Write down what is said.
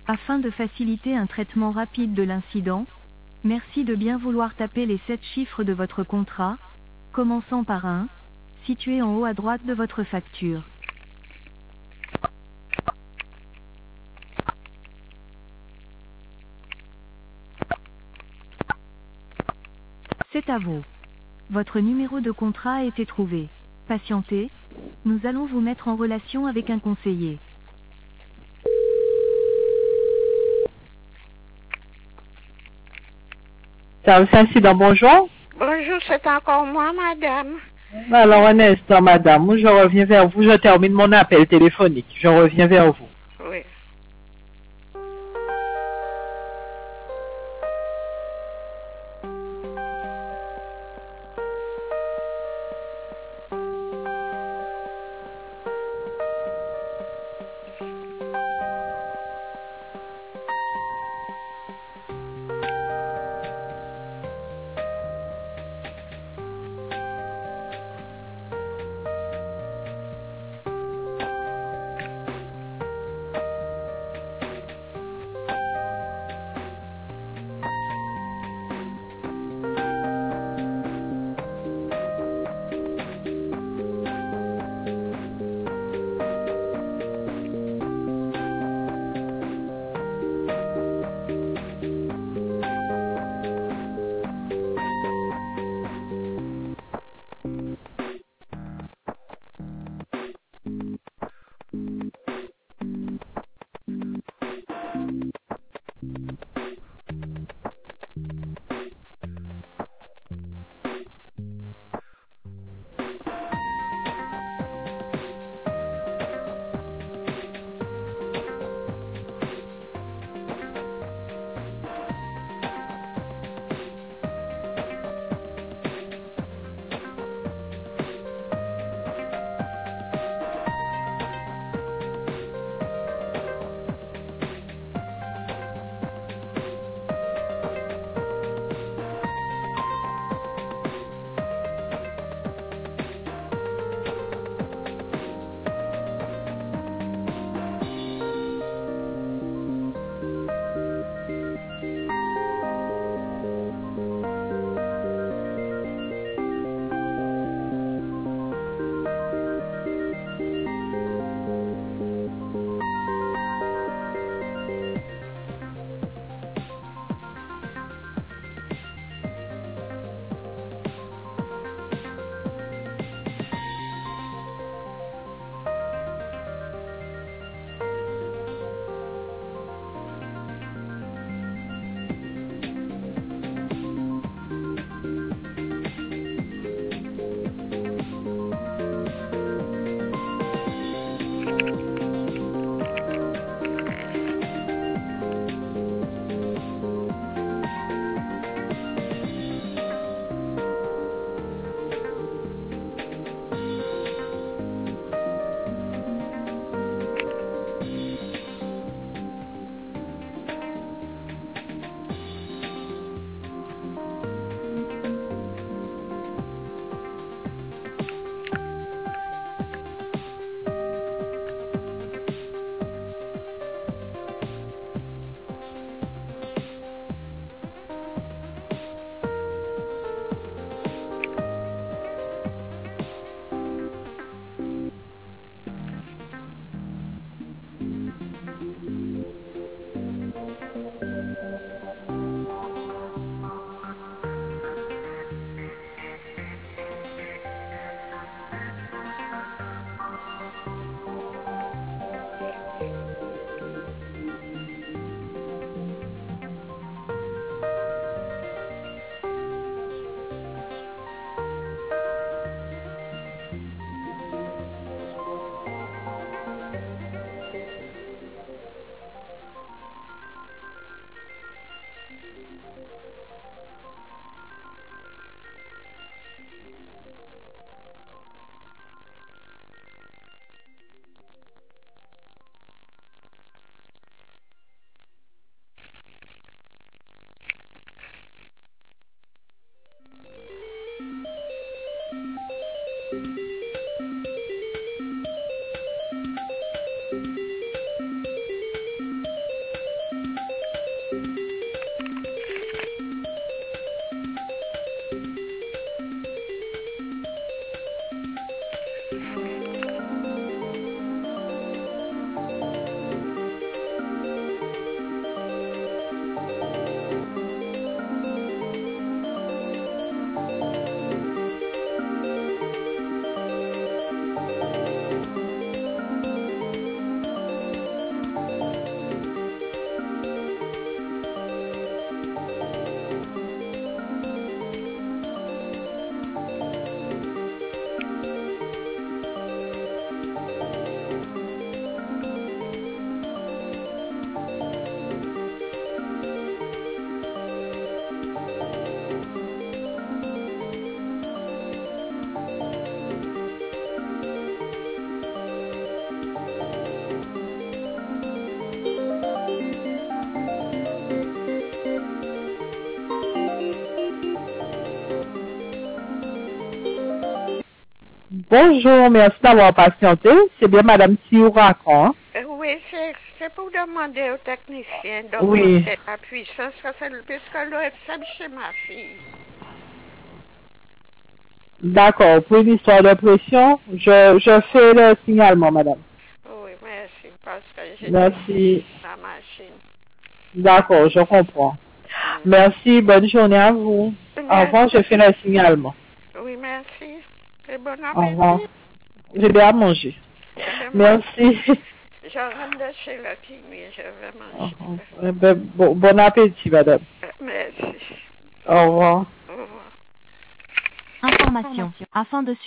Afin de faciliter un traitement rapide de l'incident, merci de bien vouloir taper les 7 chiffres de votre contrat, commençant par un, situé en haut à droite de votre facture. C'est à vous. Votre numéro de contrat a été trouvé. Patientez, nous allons vous mettre en relation avec un conseiller. Service incident, bonjour. Bonjour, c'est encore moi, madame. Alors, un instant, madame, je reviens vers vous. Je termine mon appel téléphonique. Je reviens vers vous. Oui. Bonjour, merci d'avoir patienté. C'est bien Madame Tiouracan, hein? Oui, c'est pour demander au technicien Oui. d'augmenter la puissance, parce que l'OFSM chez ma fille. D'accord. Pour une histoire de pression, je fais le signalement, Madame. Oui, merci, parce que j'ai Merci. la machine. D'accord, je comprends. Merci, bonne journée à vous. Au revoir, je fais le signalement. Oui, merci. Et bon Au revoir. appétit. J'ai bien mangé. Merci. Je rentre de chez le kiwi, je vais manger. Bon appétit, Madame. Merci. Au revoir. Au revoir. Information. Afin de